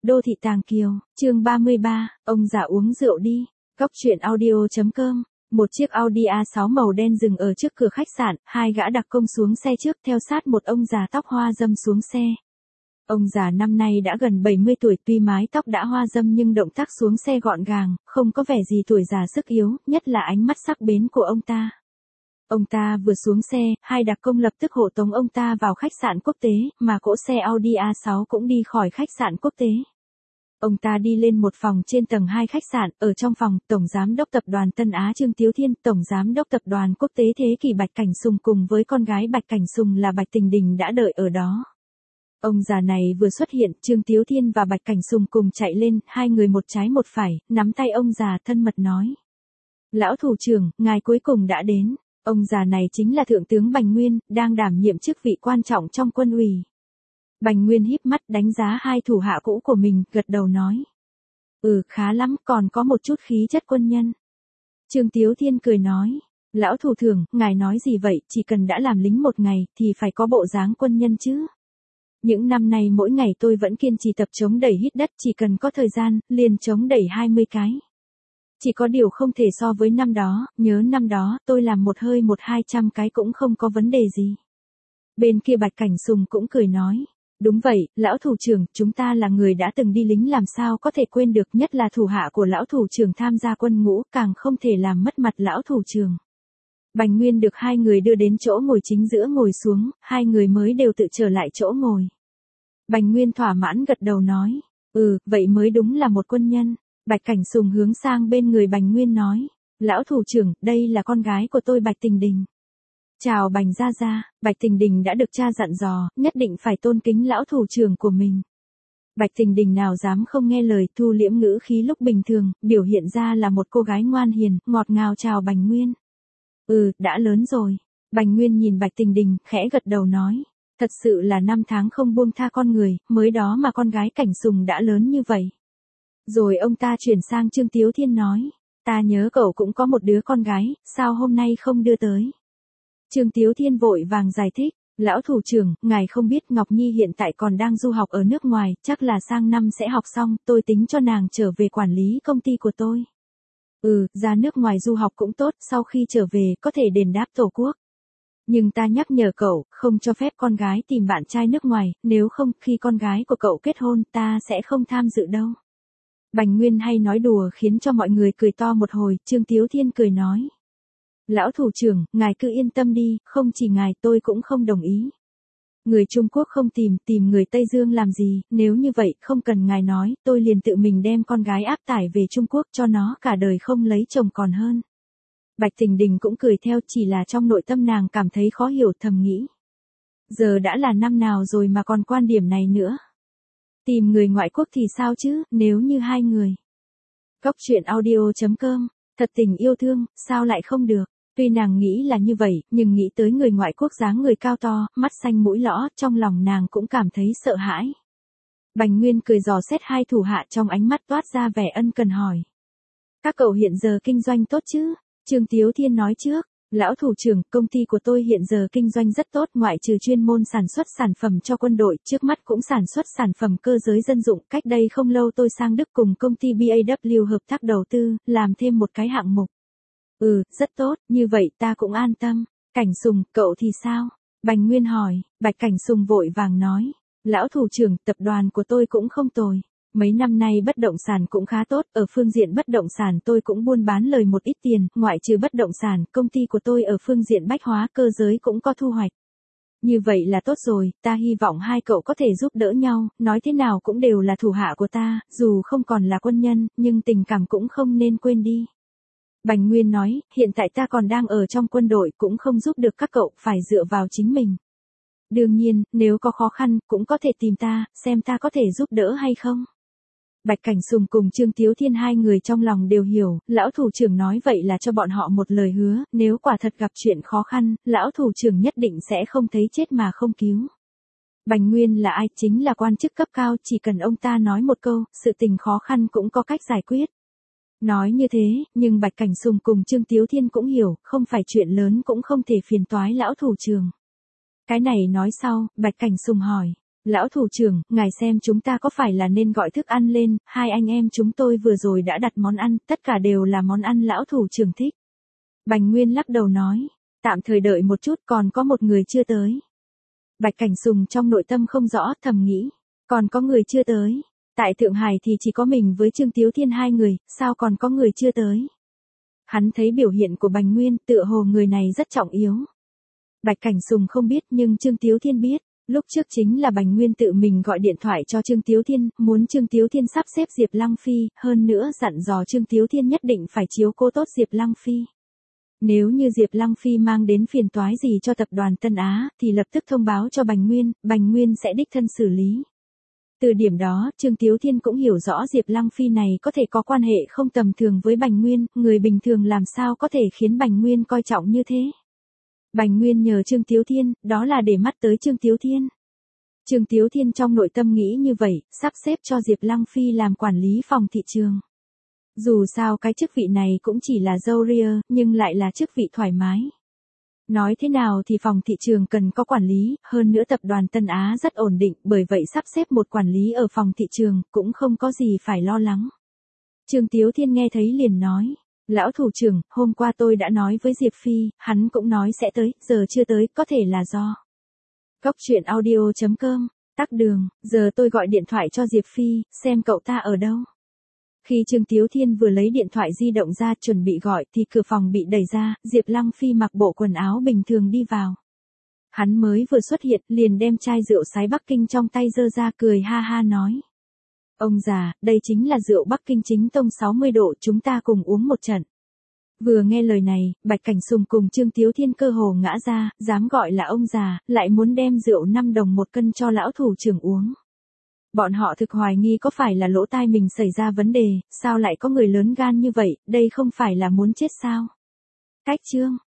Đô thị Tàng Kiều, chương 33, ông già uống rượu đi. Góc truyện audio.com. Một chiếc Audi A6 màu đen dừng ở trước cửa khách sạn, hai gã đặc công xuống xe trước theo sát một ông già tóc hoa râm xuống xe. Ông già năm nay đã gần 70 tuổi, tuy mái tóc đã hoa râm nhưng động tác xuống xe gọn gàng, không có vẻ gì tuổi già sức yếu, nhất là ánh mắt sắc bén của ông ta. Ông ta vừa xuống xe, hai đặc công lập tức hộ tống ông ta vào khách sạn quốc tế, mà cỗ xe Audi A6 cũng đi khỏi khách sạn quốc tế. Ông ta đi lên một phòng trên tầng 2 khách sạn, ở trong phòng, Tổng Giám đốc Tập đoàn Tân Á Trương Tiếu Thiên, Tổng Giám đốc Tập đoàn Quốc tế Thế Kỷ Bạch Cảnh Sùng cùng với con gái Bạch Cảnh Sùng là Bạch Tình Đình đã đợi ở đó. Ông già này vừa xuất hiện, Trương Tiếu Thiên và Bạch Cảnh Sùng cùng chạy lên, hai người một trái một phải, nắm tay ông già thân mật nói. Lão thủ trưởng, ngài cuối cùng đã đến. Ông già này chính là Thượng tướng Bành Nguyên, đang đảm nhiệm chức vị quan trọng trong quân ủy. Bành Nguyên híp mắt đánh giá hai thủ hạ cũ của mình, gật đầu nói. Khá lắm, còn có một chút khí chất quân nhân. Trương Tiếu Thiên cười nói. Lão thủ trưởng, ngài nói gì vậy, chỉ cần đã làm lính một ngày, thì phải có bộ dáng quân nhân chứ. Những năm nay mỗi ngày tôi vẫn kiên trì tập chống đẩy hít đất, chỉ cần có thời gian, liền chống đẩy 20 cái. Chỉ có điều không thể so với năm đó, nhớ năm đó, tôi làm một hơi 100-200 cái cũng không có vấn đề gì. Bên kia Bạch Cảnh Sùng cũng cười nói. Đúng vậy, lão thủ trưởng, chúng ta là người đã từng đi lính làm sao có thể quên được, nhất là thủ hạ của lão thủ trưởng tham gia quân ngũ, càng không thể làm mất mặt lão thủ trưởng. Bành Nguyên được hai người đưa đến chỗ ngồi chính giữa ngồi xuống, hai người mới đều tự trở lại chỗ ngồi. Bành Nguyên thỏa mãn gật đầu nói. Vậy mới đúng là một quân nhân. Bạch Cảnh Sùng hướng sang bên người Bành Nguyên nói. Lão thủ trưởng, đây là con gái của tôi Bạch Tình Đình. Chào Bành gia gia. Bạch Tình Đình đã được cha dặn dò, nhất định phải tôn kính lão thủ trưởng của mình. Bạch Tình Đình nào dám không nghe lời, thu liễm ngữ khí lúc bình thường, biểu hiện ra là một cô gái ngoan hiền, ngọt ngào chào Bành Nguyên. Đã lớn rồi. Bành Nguyên nhìn Bạch Tình Đình, khẽ gật đầu nói. Thật sự là 5 tháng không buông tha con người, mới đó mà con gái Cảnh Sùng đã lớn như vậy. Rồi ông ta chuyển sang Trương Tiếu Thiên nói. Ta nhớ cậu cũng có một đứa con gái, sao hôm nay không đưa tới? Trương Tiếu Thiên vội vàng giải thích. Lão thủ trưởng, ngài không biết Ngọc Nhi hiện tại còn đang du học ở nước ngoài, chắc là sang năm sẽ học xong, tôi tính cho nàng trở về quản lý công ty của tôi. Ra nước ngoài du học cũng tốt, sau khi trở về có thể đền đáp tổ quốc. Nhưng ta nhắc nhở cậu, không cho phép con gái tìm bạn trai nước ngoài, nếu không, khi con gái của cậu kết hôn, ta sẽ không tham dự đâu. Bành Nguyên hay nói đùa khiến cho mọi người cười to một hồi, Trương Tiếu Thiên cười nói. Lão thủ trưởng, ngài cứ yên tâm đi, không chỉ ngài tôi cũng không đồng ý. Người Trung Quốc không tìm người Tây Dương làm gì, nếu như vậy, không cần ngài nói, tôi liền tự mình đem con gái áp tải về Trung Quốc cho nó cả đời không lấy chồng còn hơn. Bạch Tình Đình cũng cười theo, chỉ là trong nội tâm nàng cảm thấy khó hiểu, thầm nghĩ. Giờ đã là năm nào rồi mà còn quan điểm này nữa. Tìm người ngoại quốc thì sao chứ, nếu như hai người. Góc truyện audio.com, thật tình yêu thương, sao lại không được. Tuy nàng nghĩ là như vậy, nhưng nghĩ tới người ngoại quốc dáng người cao to, mắt xanh mũi lõ, trong lòng nàng cũng cảm thấy sợ hãi. Bành Nguyên cười dò xét hai thủ hạ, trong ánh mắt toát ra vẻ ân cần hỏi. Các cậu hiện giờ kinh doanh tốt chứ? Trương Tiếu Thiên nói trước. Lão thủ trưởng, công ty của tôi hiện giờ kinh doanh rất tốt, ngoại trừ chuyên môn sản xuất sản phẩm cho quân đội, trước mắt cũng sản xuất sản phẩm cơ giới dân dụng. Cách đây không lâu tôi sang Đức cùng công ty BAW hợp tác đầu tư, làm thêm một cái hạng mục. Rất tốt, như vậy ta cũng an tâm. Cảnh Sùng, cậu thì sao? Bành Nguyên hỏi. Bạch Cảnh Sùng vội vàng nói. Lão thủ trưởng, tập đoàn của tôi cũng không tồi. Mấy năm nay bất động sản cũng khá tốt, ở phương diện bất động sản tôi cũng buôn bán lời một ít tiền, ngoại trừ bất động sản, công ty của tôi ở phương diện bách hóa cơ giới cũng có thu hoạch. Như vậy là tốt rồi, ta hy vọng hai cậu có thể giúp đỡ nhau, nói thế nào cũng đều là thủ hạ của ta, dù không còn là quân nhân, nhưng tình cảm cũng không nên quên đi. Bành Nguyên nói, hiện tại ta còn đang ở trong quân đội, cũng không giúp được các cậu, phải dựa vào chính mình. Đương nhiên, nếu có khó khăn, cũng có thể tìm ta, xem ta có thể giúp đỡ hay không. Bạch Cảnh Sùng cùng Trương Tiếu Thiên hai người trong lòng đều hiểu, lão thủ trưởng nói vậy là cho bọn họ một lời hứa, nếu quả thật gặp chuyện khó khăn, lão thủ trưởng nhất định sẽ không thấy chết mà không cứu. Bành Nguyên là ai, chính là quan chức cấp cao, chỉ cần ông ta nói một câu, sự tình khó khăn cũng có cách giải quyết. Nói như thế, nhưng Bạch Cảnh Sùng cùng Trương Tiếu Thiên cũng hiểu, không phải chuyện lớn cũng không thể phiền toái lão thủ trưởng. Cái này nói sau, Bạch Cảnh Sùng hỏi. Lão thủ trưởng, ngài xem chúng ta có phải là nên gọi thức ăn lên, hai anh em chúng tôi vừa rồi đã đặt món ăn, tất cả đều là món ăn lão thủ trưởng thích. Bành Nguyên lắc đầu nói, tạm thời đợi một chút, còn có một người chưa tới. Bạch Cảnh Sùng trong nội tâm không rõ, thầm nghĩ, còn có người chưa tới. Tại Thượng Hải thì chỉ có mình với Trương Tiếu Thiên hai người, sao còn có người chưa tới. Hắn thấy biểu hiện của Bành Nguyên, tựa hồ người này rất trọng yếu. Bạch Cảnh Sùng không biết nhưng Trương Tiếu Thiên biết. Lúc trước chính là Bành Nguyên tự mình gọi điện thoại cho Trương Tiếu Thiên, muốn Trương Tiếu Thiên sắp xếp Diệp Lăng Phi, hơn nữa dặn dò Trương Tiếu Thiên nhất định phải chiếu cố tốt Diệp Lăng Phi. Nếu như Diệp Lăng Phi mang đến phiền toái gì cho tập đoàn Tân Á, thì lập tức thông báo cho Bành Nguyên sẽ đích thân xử lý. Từ điểm đó, Trương Tiếu Thiên cũng hiểu rõ Diệp Lăng Phi này có thể có quan hệ không tầm thường với Bành Nguyên, người bình thường làm sao có thể khiến Bành Nguyên coi trọng như thế. Bành Nguyên nhờ Trương Tiếu Thiên, đó là để mắt tới Trương Tiếu Thiên. Trương Tiếu Thiên trong nội tâm nghĩ như vậy, sắp xếp cho Diệp Lăng Phi làm quản lý phòng thị trường. Dù sao cái chức vị này cũng chỉ là dâu ria, nhưng lại là chức vị thoải mái. Nói thế nào thì phòng thị trường cần có quản lý, hơn nữa tập đoàn Tân Á rất ổn định, bởi vậy sắp xếp một quản lý ở phòng thị trường, cũng không có gì phải lo lắng. Trương Tiếu Thiên nghe thấy liền nói, lão thủ trưởng, hôm qua tôi đã nói với Diệp Phi, hắn cũng nói sẽ tới, giờ chưa tới, có thể là do. Cóc truyện audio.com, tắc đường, giờ tôi gọi điện thoại cho Diệp Phi, xem cậu ta ở đâu. Khi Trương Tiếu Thiên vừa lấy điện thoại di động ra chuẩn bị gọi thì cửa phòng bị đẩy ra, Diệp Lăng Phi mặc bộ quần áo bình thường đi vào. Hắn mới vừa xuất hiện liền đem chai rượu sái Bắc Kinh trong tay giơ ra cười ha ha nói. Ông già, đây chính là rượu Bắc Kinh chính tông 60 độ, chúng ta cùng uống một trận. Vừa nghe lời này, Bạch Cảnh Sùng cùng Trương Tiếu Thiên cơ hồ ngã ra, dám gọi là ông già, lại muốn đem rượu 5 đồng một cân cho lão thủ trưởng uống. Bọn họ thực hoài nghi có phải là lỗ tai mình xảy ra vấn đề, sao lại có người lớn gan như vậy, đây không phải là muốn chết sao. Cách chương